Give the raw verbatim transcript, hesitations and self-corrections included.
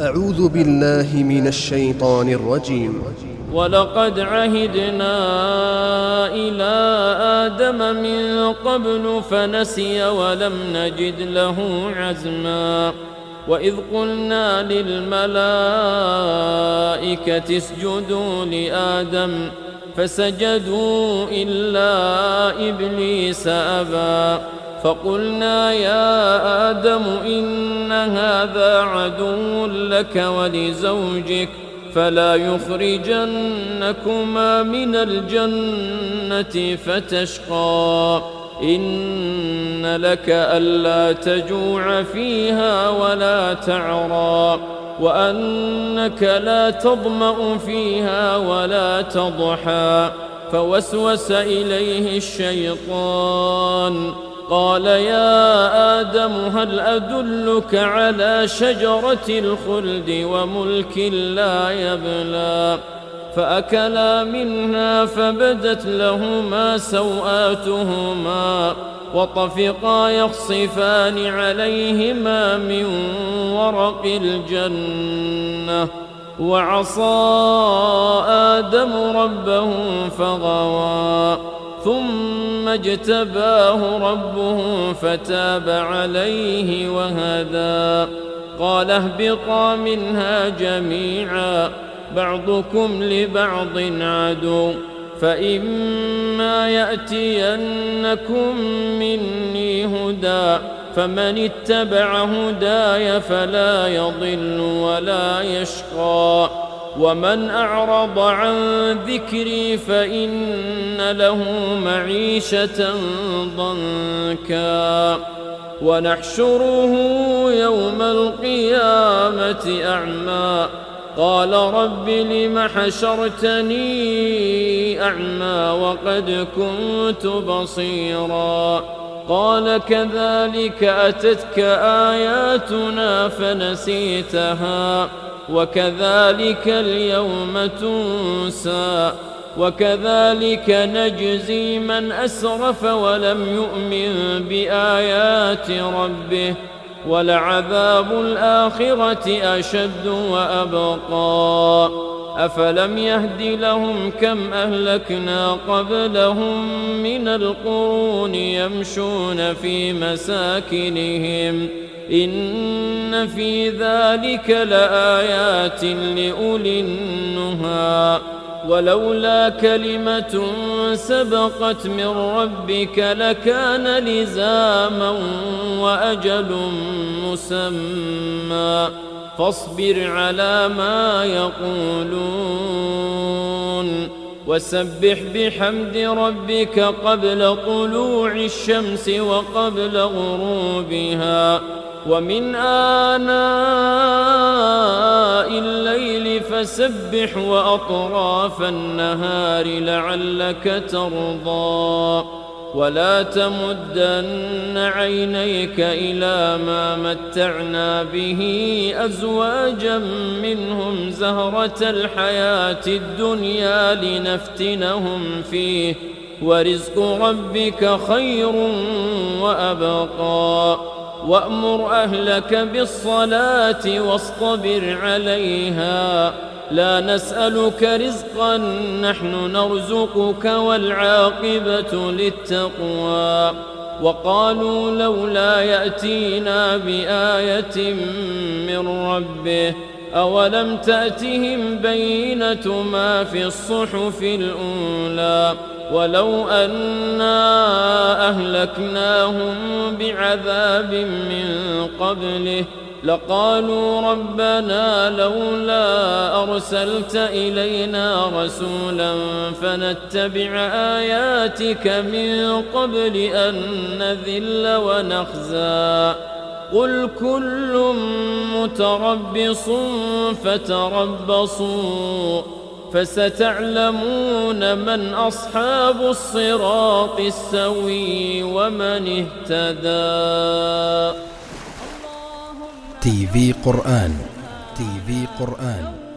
أعوذ بالله من الشيطان الرجيم. ولقد عهدنا إلى آدم من قبل فنسي ولم نجد له عزما وإذ قلنا للملائكة اسجدوا لآدم فسجدوا إلا إبليس أبى فقلنا يا آدم إن هذا عدو لك ولزوجك فلا يخرجنكما من الجنة فتشقى إن لك ألا تجوع فيها ولا تعرى وأنك لا تظمأ فيها ولا تضحى فوسوس إليه الشيطان قال يا آدم هل أدلك على شجرة الخلد وملك لا يبلى فأكلا منها فبدت لهما سوآتهما وطفقا يخصفان عليهما من ورق الجنة وعصى آدم ربه فغوى ثم اجتباه ربه فتاب عليه وهدى قال اهبطا منها جميعا بعضكم لبعض عدو فإما يأتينكم مني هدى فمن اتبع هداي فلا يضل ولا يشقى ومن أعرض عن ذكري فإن له معيشة ضنكا ونحشره يوم القيامة أعمى قال رب لم حشرتني أعمى وقد كنت بصيرا قال كذلك أتتك آياتنا فنسيتها وكذلك اليوم تنسى وكذلك نجزي من أسرف ولم يؤمن بآيات ربه ولعذاب الآخرة أشد وأبقى أفلم يهد لهم كم أهلكنا قبلهم من القرون يمشون في مساكنهم إن في ذلك لآيات لأولي النهى ولولا كلمة سبقت من ربك لكان لزاما وأجل مسمى فاصبر على ما يقولون وسبح بحمد ربك قبل طلوع الشمس وقبل غروبها ومن آناء الليل فسبح وأطراف النهار لعلك ترضى ولا تمدن عينيك إلى ما متعنا به أزواجا منهم زهرة الحياة الدنيا لنفتنهم فيه ورزق ربك خير وأبقى وأمر أهلك بالصلاة واصطبر عليها لا نسألك رزقا نحن نرزقك والعاقبة للتقوى وقالوا لولا يأتينا بآية من ربه أولم تأتهم بينة ما في الصحف الأولى ولو أنا أهلكناهم بعذاب من قبله لقالوا ربنا لولا أرسلت إلينا رسولا فنتبع آياتك من قبل أن نذل ونخزى قل كل متربص فتربصوا فستعلمون من أصحاب الصراط السوي ومن اهتدى. تي في قرآن تي في قرآن